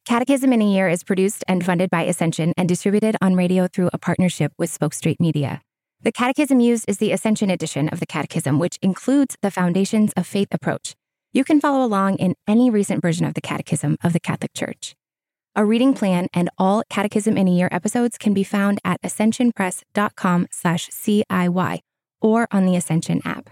Catechism in a Year is produced and funded by Ascension and distributed on radio through a partnership with Spoke Street Media. The catechism used is the Ascension edition of the Catechism, which includes the Foundations of Faith approach. You can follow along in any recent version of the Catechism of the Catholic Church. A reading plan and all Catechism in a Year episodes can be found at ascensionpress.com/CIY or on the Ascension app.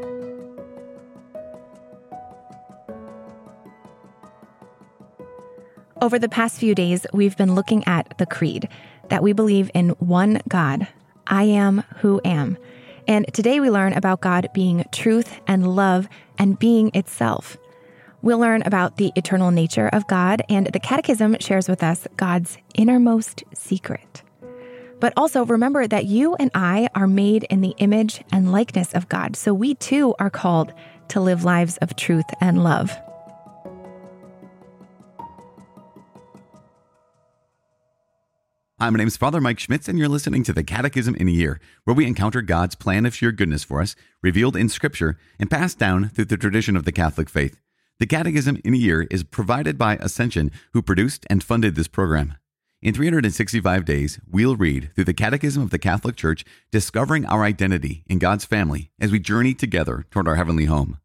Over the past few days, we've been looking at the Creed, that we believe in one God, I am who am. And today we learn about God being truth and love and being itself. We'll learn about the eternal nature of God, and the Catechism shares with us God's innermost secret. But also remember that you and I are made in the image and likeness of God, so we too are called to live lives of truth and love. Hi, my name is Father Mike Schmitz, and you're listening to the Catechism in a Year, where we encounter God's plan of sheer goodness for us, revealed in Scripture and passed down through the tradition of the Catholic faith. The Catechism in a Year is provided by Ascension, who produced and funded this program. In 365 days, we'll read through the Catechism of the Catholic Church, discovering our identity in God's family as we journey together toward our heavenly home.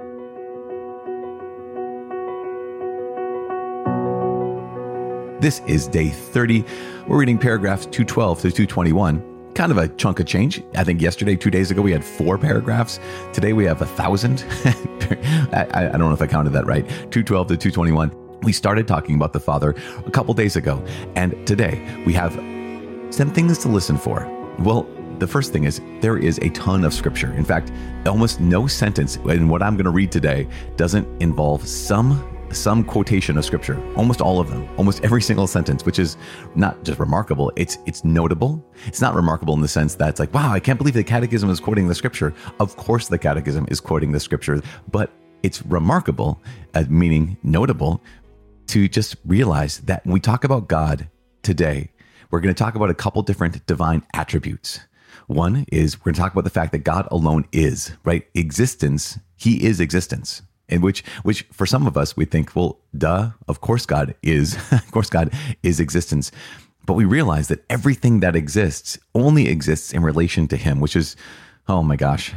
This is day 30. We're reading paragraphs 212 to 221. Kind of a chunk of change. I think yesterday, 2 days ago, we had 4 paragraphs. Today we have 1,000. I don't know if I counted that right. 212 to 221. We started talking about the Father a couple days ago. And today we have some things to listen for. Well, the first thing is there is a ton of Scripture. In fact, almost no sentence in what I'm going to read today doesn't involve some quotation of Scripture. Almost all of them, almost every single sentence, which is not just remarkable, it's notable. It's not remarkable in the sense that it's like, wow, I can't believe the Catechism is quoting the Scripture. Of course the Catechism is quoting the Scripture, but it's remarkable, meaning notable, to just realize that when we talk about God today, we're going to talk about a couple different divine attributes. One is we're going to talk about the fact that God alone is, right? Existence, He is existence. And which for some of us, we think, well, duh, of course God is. Of course God is existence. But we realize that everything that exists only exists in relation to Him, which is, oh my gosh,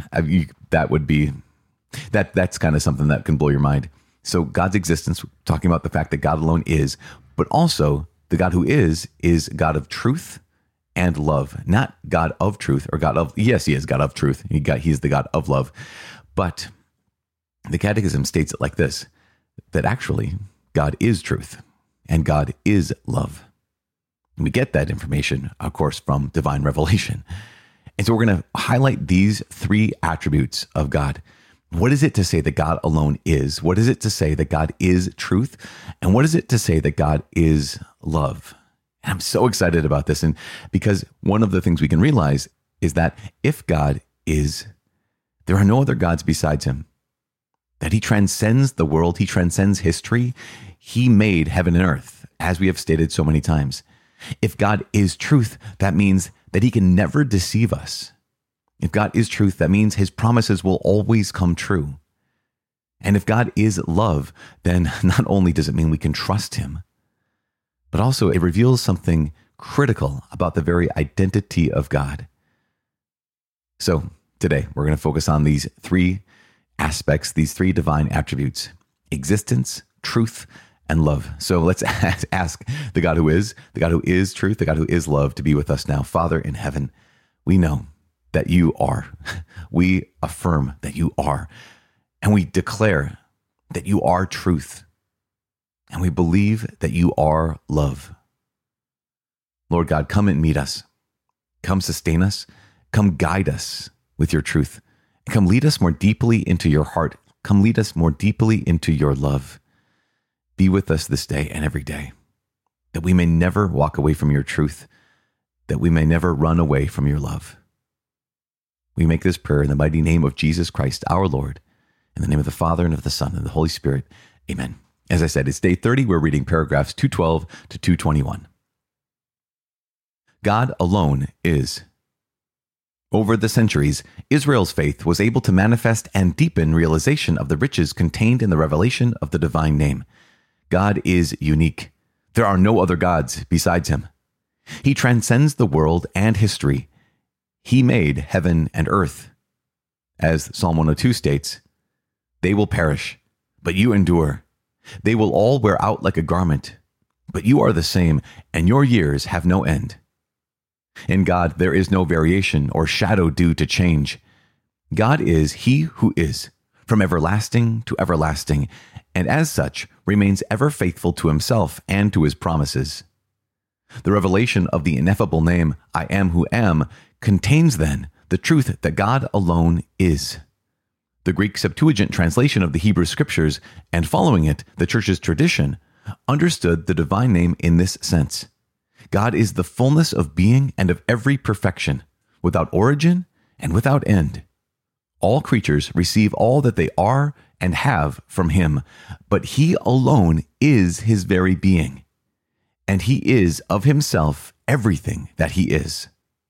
that's kind of something that can blow your mind. So God's existence, talking about the fact that God alone is, but also the God who is God of truth and love. Not God of truth or God of, yes, He is God of truth. He is the God of love. But the Catechism states it like this, that actually God is truth and God is love. And we get that information, of course, from divine revelation. And so we're going to highlight these 3 attributes of God. What is it to say that God alone is? What is it to say that God is truth? And what is it to say that God is love? And I'm so excited about this. And because one of the things we can realize is that if God is, there are no other gods besides Him. That He transcends the world, He transcends history. He made heaven and earth, as we have stated so many times. If God is truth, that means that He can never deceive us. If God is truth, that means His promises will always come true. And if God is love, then not only does it mean we can trust Him, but also it reveals something critical about the very identity of God. So today, we're going to focus on these 3 aspects, these 3 divine attributes: existence, truth, and love. So let's ask the God who is truth, the God who is love, to be with us now. Father in heaven, we know that You are. We affirm that You are. And we declare that You are truth. And we believe that You are love. Lord God, come and meet us. Come sustain us. Come guide us with Your truth. Come lead us more deeply into Your heart. Come lead us more deeply into Your love. Be with us this day and every day, that we may never walk away from Your truth, that we may never run away from Your love. We make this prayer in the mighty name of Jesus Christ, our Lord, in the name of the Father and of the Son and the Holy Spirit. Amen. As I said, it's day 30. We're reading paragraphs 212 to 221. God alone is. Over the centuries, Israel's faith was able to manifest and deepen realization of the riches contained in the revelation of the divine name. God is unique. There are no other gods besides him. He transcends the world and history. He made heaven and earth. As Psalm 102 states, they will perish, but you endure. They will all wear out like a garment, but you are the same, and your years have no end. In God, there is no variation or shadow due to change. God is He who is, from everlasting to everlasting, and as such remains ever faithful to himself and to his promises. The revelation of the ineffable name, I am who am, contains then the truth that God alone is. The Greek Septuagint translation of the Hebrew Scriptures, and following it, the Church's tradition, understood the divine name in this sense. God is the fullness of being and of every perfection, without origin and without end. All creatures receive all that they are and have from him, but he alone is his very being, and he is of himself everything that he is.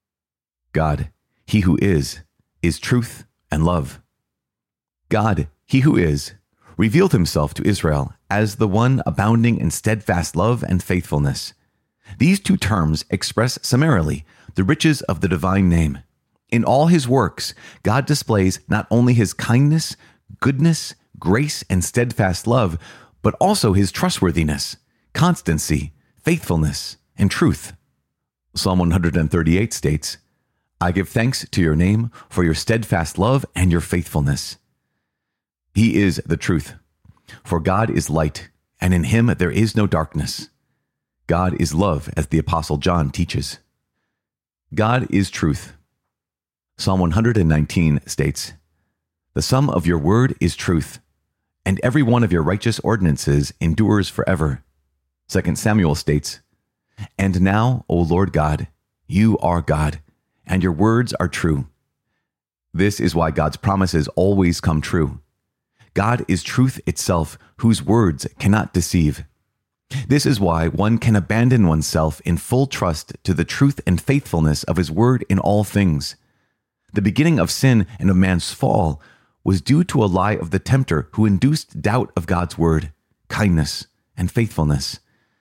God, he who is truth and love. God, he who is, revealed himself to Israel as the one abounding in steadfast love and faithfulness. These two terms express summarily the riches of the divine name. In all his works, God displays not only his kindness, goodness, grace, and steadfast love, but also his trustworthiness, constancy, faithfulness, and truth. Psalm 138 states, I give thanks to your name for your steadfast love and your faithfulness. He is the truth, for God is light, and in him there is no darkness. God is love, as the Apostle John teaches. God is truth. Psalm 119 states, the sum of your word is truth, and every one of your righteous ordinances endures forever. 2 Samuel states, and now, O Lord God, you are God, and your words are true. This is why God's promises always come true. God is truth itself, whose words cannot deceive. This is why one can abandon oneself in full trust to the truth and faithfulness of his word in all things. The beginning of sin and of man's fall was due to a lie of the tempter who induced doubt of God's word, kindness, and faithfulness.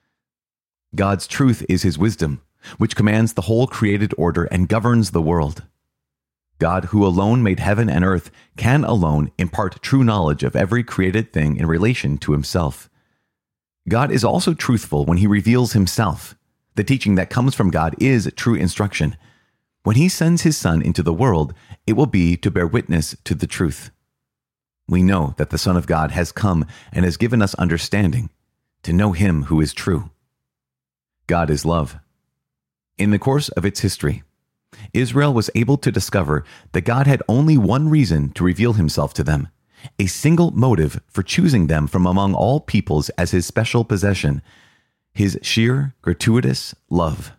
God's truth is his wisdom, which commands the whole created order and governs the world. God, who alone made heaven and earth, can alone impart true knowledge of every created thing in relation to himself. God is also truthful when he reveals himself. The teaching that comes from God is true instruction. When he sends his Son into the world, it will be to bear witness to the truth. We know that the Son of God has come and has given us understanding to know him who is true. God is love. In the course of its history, Israel was able to discover that God had only one reason to reveal himself to them, a single motive for choosing them from among all peoples as his special possession, his sheer, gratuitous love.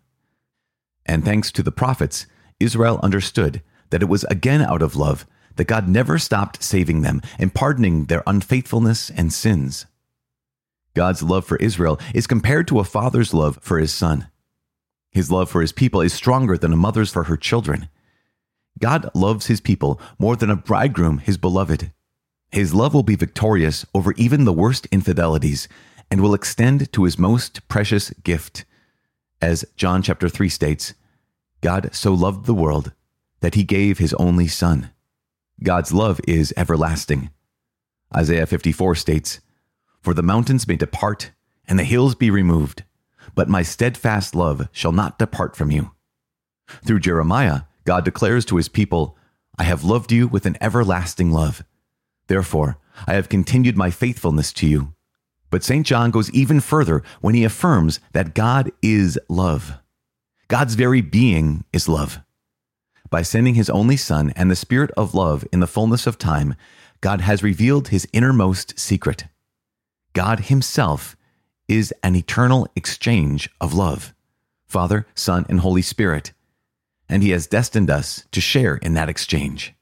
And thanks to the prophets, Israel understood that it was again out of love that God never stopped saving them and pardoning their unfaithfulness and sins. God's love for Israel is compared to a father's love for his son. His love for his people is stronger than a mother's for her children. God loves his people more than a bridegroom his beloved. His love will be victorious over even the worst infidelities and will extend to his most precious gift. As John chapter 3 states, God so loved the world that he gave his only Son. God's love is everlasting. Isaiah 54 states, for the mountains may depart and the hills be removed, but my steadfast love shall not depart from you. Through Jeremiah, God declares to his people, I have loved you with an everlasting love. Therefore, I have continued my faithfulness to you. But St. John goes even further when he affirms that God is love. God's very being is love. By sending his only Son and the Spirit of love in the fullness of time, God has revealed his innermost secret. God himself is an eternal exchange of love, Father, Son, and Holy Spirit, and he has destined us to share in that exchange.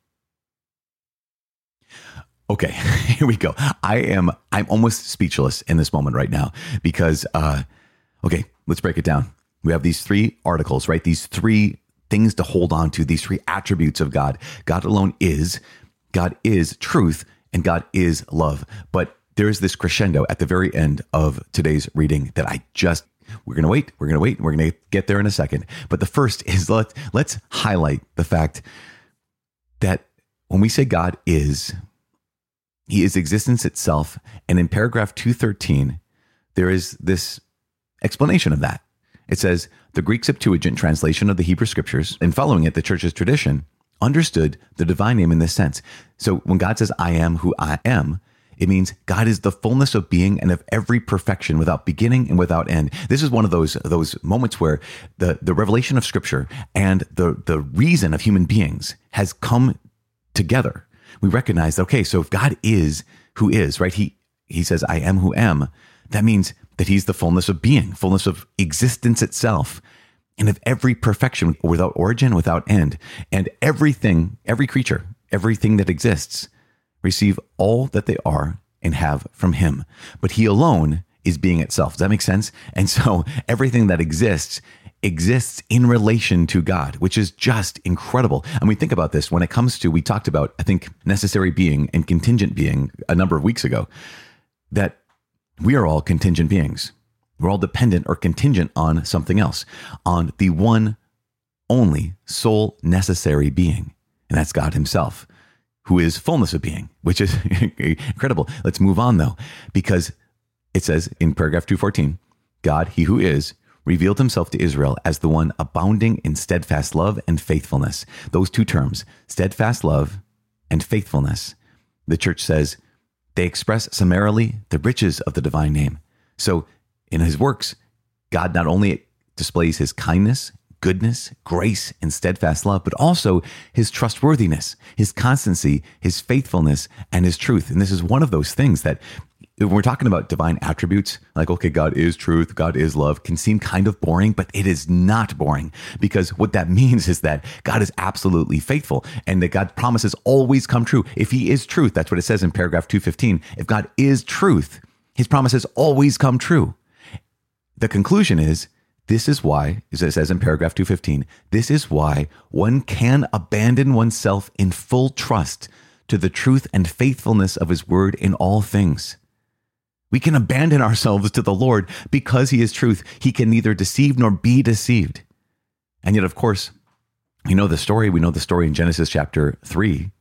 Okay, here we go. I'm almost speechless in this moment right now because, okay, let's break it down. We have these three articles, right? These three things to hold on to, these three attributes of God. God alone is, God is truth, and God is love. But there is this crescendo at the very end of today's reading that I just we're going to wait. We're going to get there in a second. But the first is let's highlight the fact that when we say God is, he is existence itself. And in paragraph 213, there is this explanation of that. It says, the Greek Septuagint translation of the Hebrew scriptures, and following it, the church's tradition, understood the divine name in this sense. So when God says, I am who I am, it means God is the fullness of being and of every perfection without beginning and without end. This is one of those moments where the revelation of scripture and the reason of human beings has come together. We recognize, okay, so if God is who is, right? He says, I am who am. That means that he's the fullness of being, fullness of existence itself, and of every perfection without origin, without end. And everything, every creature, everything that exists, receive all that they are and have from him. But he alone is being itself. Does that make sense? And so everything that exists in relation to God, which is just incredible. And we think about this when it comes to, we talked about, I think, necessary being and contingent being a number of weeks ago, that we are all contingent beings. We're all dependent or contingent on something else, on the one only sole necessary being. And that's God himself, who is fullness of being, which is incredible. Let's move on though, because it says in paragraph 214, God, he who is, revealed himself to Israel as the one abounding in steadfast love and faithfulness. Those two terms, steadfast love and faithfulness, the church says, they express summarily the riches of the divine name. So in his works, God not only displays his kindness, goodness, grace, and steadfast love, but also his trustworthiness, his constancy, his faithfulness, and his truth. And this is one of those things that when we're talking about divine attributes, like, okay, God is truth, God is love, can seem kind of boring, but it is not boring, because what that means is that God is absolutely faithful and that God's promises always come true. If he is truth, that's what it says in paragraph 215. If God is truth, his promises always come true. The conclusion is, this is why, as it says in paragraph 215, this is why one can abandon oneself in full trust to the truth and faithfulness of his word in all things. We can abandon ourselves to the Lord because he is truth. He can neither deceive nor be deceived. And yet, of course, we know the story. We know the story in Genesis chapter 3.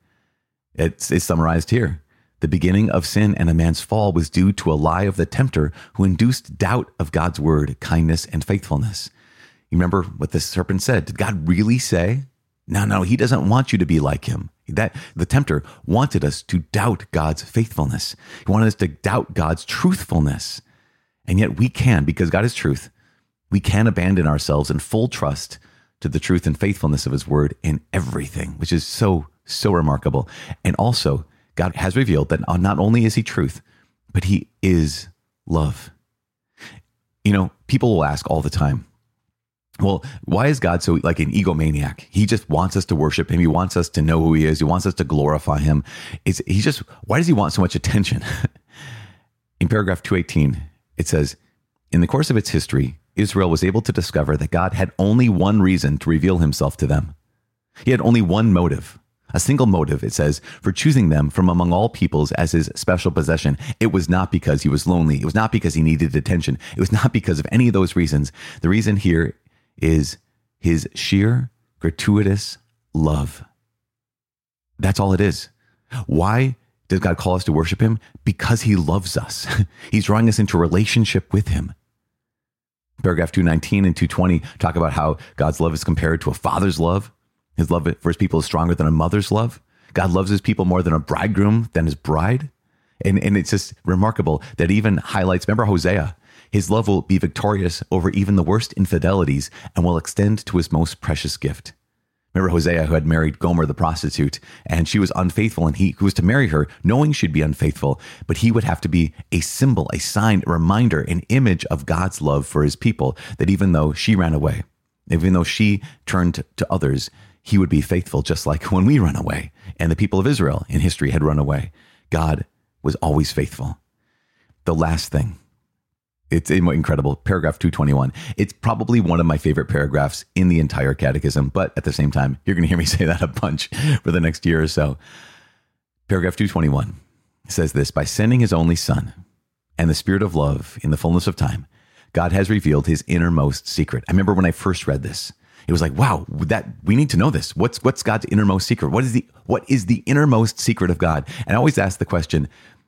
It's summarized here. The beginning of sin and a man's fall was due to a lie of the tempter who induced doubt of God's word, kindness, and faithfulness. You remember what the serpent said? Did God really say? No, he doesn't want you to be like him. That the tempter wanted us to doubt God's faithfulness. He wanted us to doubt God's truthfulness. And yet we can, because God is truth, we can abandon ourselves in full trust to the truth and faithfulness of his word in everything, which is so remarkable. And also, God has revealed that not only is he truth, but he is love. You know, people will ask all the time, well, why is God so like an egomaniac? He just wants us to worship him. He wants us to know who he is. He wants us to glorify him. Why does he want so much attention? In paragraph 218, it says, in the course of its history, Israel was able to discover that God had only one reason to reveal himself to them. He had only one motive, a single motive, it says, for choosing them from among all peoples as his special possession. It was not because he was lonely. It was not because he needed attention. It was not because of any of those reasons. The reason here is his sheer, gratuitous love. That's all it is. Why does God call us to worship him? Because he loves us. He's drawing us into a relationship with him. Paragraph 219 and 220 talk about how God's love is compared to a father's love. His love for his people is stronger than a mother's love. God loves his people more than a bridegroom, than his bride. And it's just remarkable that even highlights, remember Hosea, his love will be victorious over even the worst infidelities and will extend to his most precious gift. Remember Hosea, who had married Gomer the prostitute, and she was unfaithful, and he was to marry her knowing she'd be unfaithful, but he would have to be a symbol, a sign, a reminder, an image of God's love for his people, that even though she ran away, even though she turned to others, he would be faithful, just like when we run away and the people of Israel in history had run away. God was always faithful. The last thing, it's incredible. Paragraph 221. It's probably one of my favorite paragraphs in the entire catechism, but at the same time, you're going to hear me say that a bunch for the next year or so. Paragraph 221 says this: by sending his only son and the spirit of love in the fullness of time, God has revealed his innermost secret. I remember when I first read this, it was like, wow, that we need to know this. What's God's innermost secret? What is the innermost secret of God? And I always ask the question,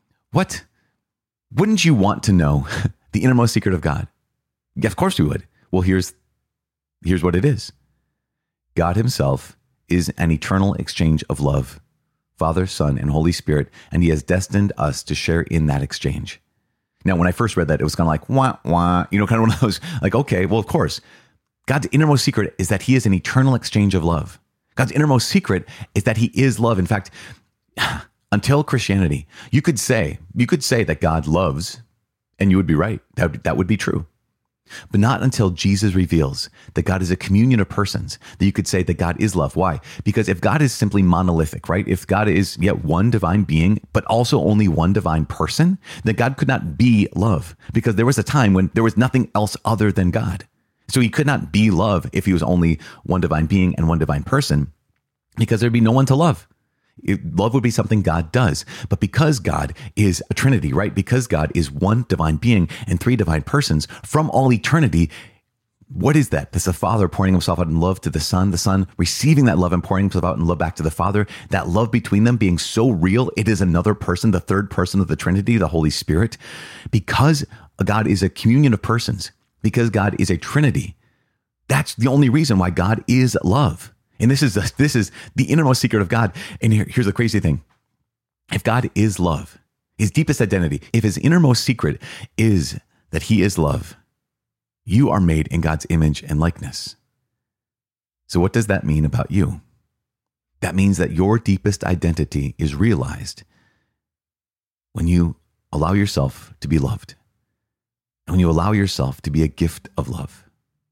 wouldn't you want to know the innermost secret of God? Yeah, of course we would. Well, here's what it is. God himself is an eternal exchange of love, Father, Son, and Holy Spirit, and he has destined us to share in that exchange. Now, when I first read that, it was kind of like, wah, wah, kind of one of those, like, okay, well, of course. God's innermost secret is that he is an eternal exchange of love. God's innermost secret is that he is love. In fact, until Christianity, you could say that God loves, and you would be right. That would be true. But not until Jesus reveals that God is a communion of persons that you could say that God is love. Why? Because if God is simply monolithic, right? If God is yet one divine being, but also only one divine person, then God could not be love, because there was a time when there was nothing else other than God. So he could not be love if he was only one divine being and one divine person, because there'd be no one to love. Love would be something God does. But because God is a Trinity, right? Because God is one divine being and three divine persons from all eternity, what is that? That's the Father pouring himself out in love to the Son receiving that love and pouring himself out in love back to the Father. That love between them being so real, it is another person, the third person of the Trinity, the Holy Spirit. Because God is a communion of persons, because God is a Trinity, that's the only reason why God is love. And this is the innermost secret of God. And here's the crazy thing. If God is love, his deepest identity, if his innermost secret is that he is love, you are made in God's image and likeness. So what does that mean about you? That means that your deepest identity is realized when you allow yourself to be loved, and when you allow yourself to be a gift of love.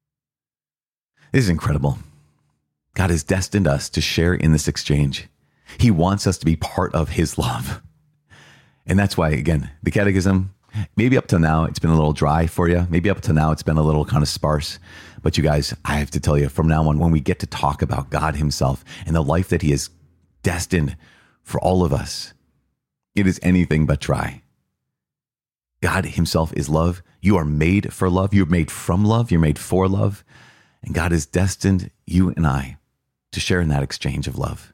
This is incredible. God has destined us to share in this exchange. He wants us to be part of his love. And that's why, again, the catechism, maybe up to now, it's been a little dry for you. Maybe up to now, it's been a little kind of sparse. But you guys, I have to tell you, from now on, when we get to talk about God himself and the life that he has destined for all of us, it is anything but dry. God himself is love. You are made for love. You're made from love. You're made for love. And God has destined you and I to share in that exchange of love.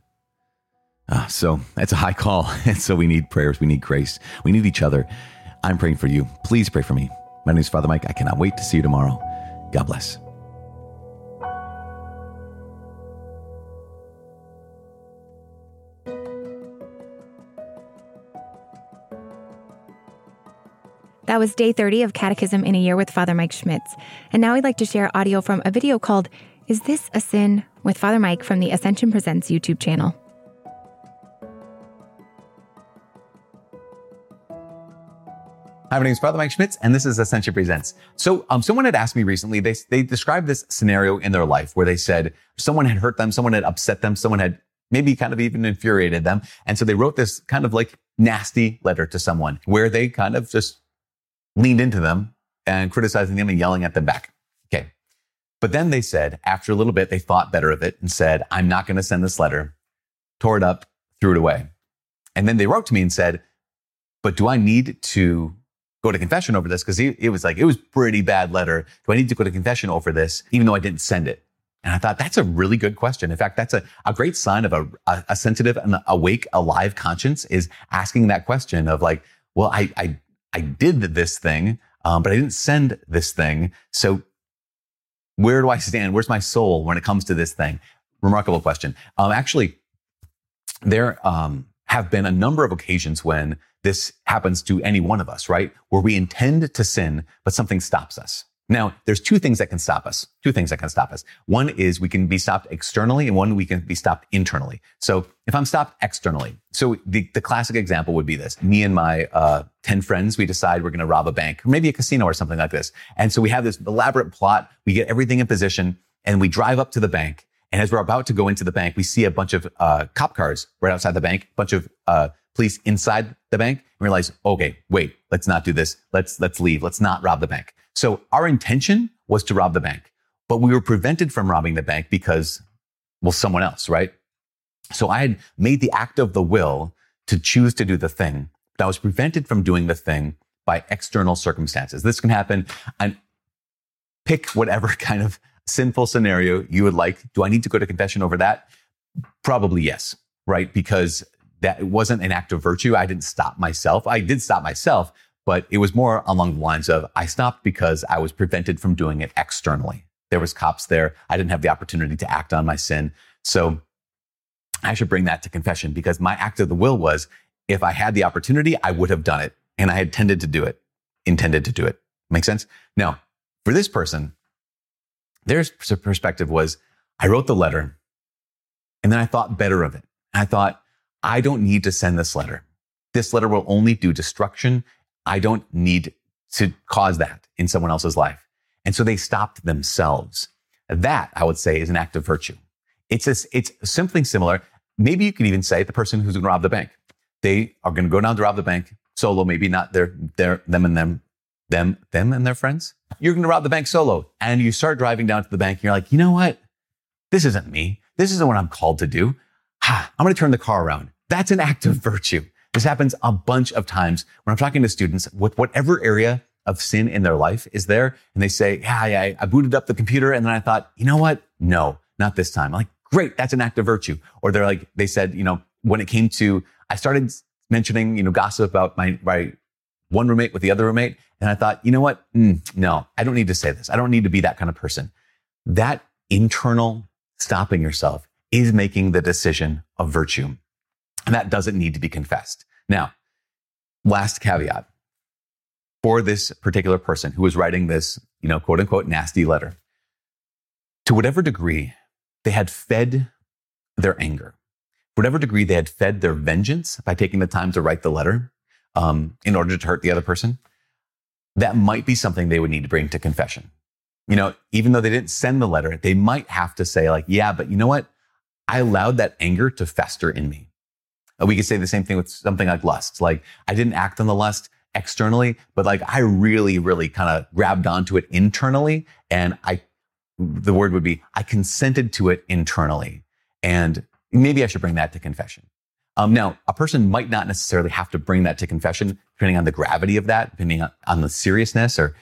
So that's a high call. And so we need prayers. We need grace. We need each other. I'm praying for you. Please pray for me. My name is Father Mike. I cannot wait to see you tomorrow. God bless. That was day 30 of Catechism in a Year with Father Mike Schmitz. And now I'd like to share audio from a video called Is This a Sin? With Father Mike from the Ascension Presents YouTube channel. Hi, my name is Father Mike Schmitz, and this is Ascension Presents. So someone had asked me recently, they described this scenario in their life where they said someone had hurt them, someone had upset them, someone had maybe kind of even infuriated them. And so they wrote this kind of like nasty letter to someone where they kind of just leaned into them and criticizing them and yelling at them back. Okay. But then they said, after a little bit, they thought better of it and said, I'm not going to send this letter, tore it up, threw it away. And then they wrote to me and said, but do I need to go to confession over this? Because it was pretty bad letter. Do I need to go to confession over this, even though I didn't send it? And I thought, that's a really good question. In fact, that's a great sign of a sensitive and awake, alive conscience, is asking that question of like, well, I did this thing, but I didn't send this thing. So where do I stand? Where's my soul when it comes to this thing? Remarkable question. Actually, there have been a number of occasions when this happens to any one of us, right? Where we intend to sin, but something stops us. Now, there's two things that can stop us. One is we can be stopped externally, and one we can be stopped internally. So if I'm stopped externally, so the classic example would be this. Me and my 10 friends, we decide we're going to rob a bank, or maybe a casino or something like this. And so we have this elaborate plot. We get everything in position, and we drive up to the bank. And as we're about to go into the bank, we see a bunch of cop cars right outside the bank, a bunch of police inside the bank, and realize, okay, wait, let's not do this. Let's leave. Let's not rob the bank. So our intention was to rob the bank, but we were prevented from robbing the bank because, well, someone else, right? So I had made the act of the will to choose to do the thing, but I was prevented from doing the thing by external circumstances. This can happen pick whatever kind of sinful scenario you would like. Do I need to go to confession over that? Probably yes, right? Because that wasn't an act of virtue. I didn't stop myself. I did stop myself, but it was more along the lines of I stopped because I was prevented from doing it externally. There was cops there. I didn't have the opportunity to act on my sin. So I should bring that to confession because my act of the will was, if I had the opportunity, I would have done it. And I had intended to do it. Make sense? Now, for this person, their perspective was, I wrote the letter and then I thought better of it. I thought, I don't need to send this letter. This letter will only do destruction. I don't need to cause that in someone else's life. And so they stopped themselves. That, I would say, is an act of virtue. It's something similar. Maybe you could even say the person who's going to rob the bank. They are going to go down to rob the bank solo, maybe not them and their friends. You're going to rob the bank solo. And you start driving down to the bank. And you're like, you know what? This isn't me. This isn't what I'm called to do. I'm going to turn the car around. That's an act of virtue. This happens a bunch of times when I'm talking to students with whatever area of sin in their life is there. And they say, yeah, I booted up the computer. And then I thought, you know what? No, not this time. I'm like, great. That's an act of virtue. Or they said, when it came to, I started mentioning, gossip about my one roommate with the other roommate. And I thought, you know what? No, I don't need to say this. I don't need to be that kind of person. That internal stopping yourself is making the decision of virtue. And that doesn't need to be confessed. Now, last caveat for this particular person who was writing this, quote unquote, nasty letter. To whatever degree they had fed their anger, whatever degree they had fed their vengeance by taking the time to write the letter in order to hurt the other person, that might be something they would need to bring to confession. Even though they didn't send the letter, they might have to say like, yeah, but you know what? I allowed that anger to fester in me. We could say the same thing with something like lust. Like I didn't act on the lust externally, but like I really, really kind of grabbed onto it internally. And the word would be, I consented to it internally. And maybe I should bring that to confession. Now, a person might not necessarily have to bring that to confession, depending on the gravity of that, depending on the seriousness or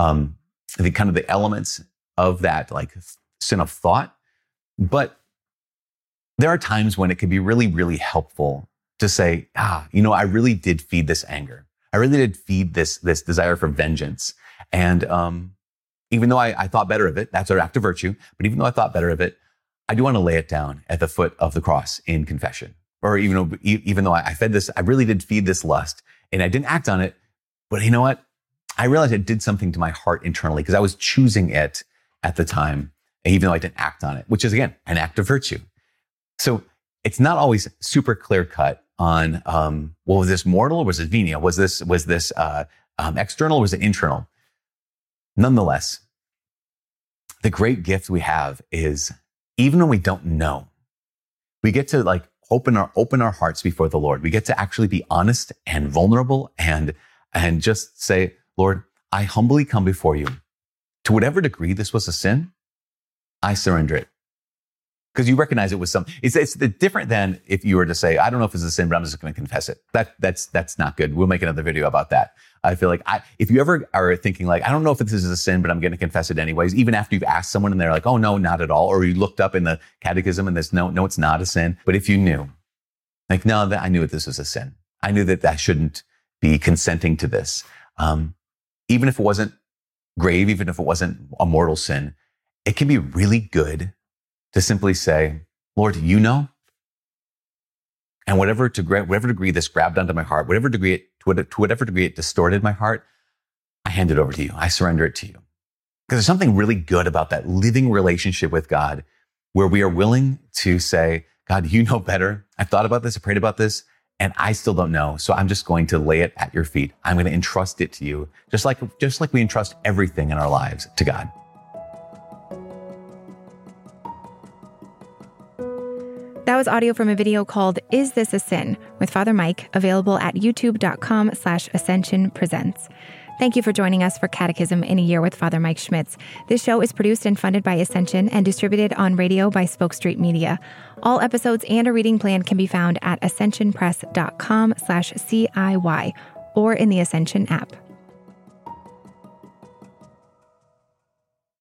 the kind of the elements of that, like sin of thought. But there are times when it can be really, really helpful to say, I really did feed this anger. I really did feed this desire for vengeance. And even though I thought better of it, that's our act of virtue. But even though I thought better of it, I do want to lay it down at the foot of the cross in confession. Or even though I fed this, I really did feed this lust and I didn't act on it. But you know what? I realized it did something to my heart internally because I was choosing it at the time, even though I didn't act on it, which is, again, an act of virtue. So it's not always super clear cut on, was this mortal or was it venial? Was this external or was it internal? Nonetheless, the great gift we have is even when we don't know, we get to like open our hearts before the Lord. We get to actually be honest and vulnerable and just say, Lord, I humbly come before you. To whatever degree this was a sin, I surrender it. Because you recognize it was something. It's different than if you were to say, I don't know if it's a sin, but I'm just going to confess it. That's not good. We'll make another video about that. I feel like if you ever are thinking like, I don't know if this is a sin, but I'm going to confess it anyways, even after you've asked someone and they're like, oh no, not at all. Or you looked up in the catechism and there's no, it's not a sin. But if you knew, like, no, I knew that this was a sin. I knew that I shouldn't be consenting to this. Even if it wasn't grave, even if it wasn't a mortal sin, it can be really good to simply say, Lord, you know, and whatever degree this grabbed onto my heart, to whatever degree it distorted my heart, I hand it over to you. I surrender it to you. Because there's something really good about that living relationship with God where we are willing to say, God, you know better. I've thought about this, I prayed about this, and I still don't know. So I'm just going to lay it at your feet. I'm going to entrust it to you, just like we entrust everything in our lives to God. That was audio from a video called Is This a Sin? With Father Mike, available at youtube.com/Ascension Presents. Thank you for joining us for Catechism in a Year with Father Mike Schmitz. This show is produced and funded by Ascension and distributed on radio by Spoke Street Media. All episodes and a reading plan can be found at ascensionpress.com/CIY or in the Ascension app.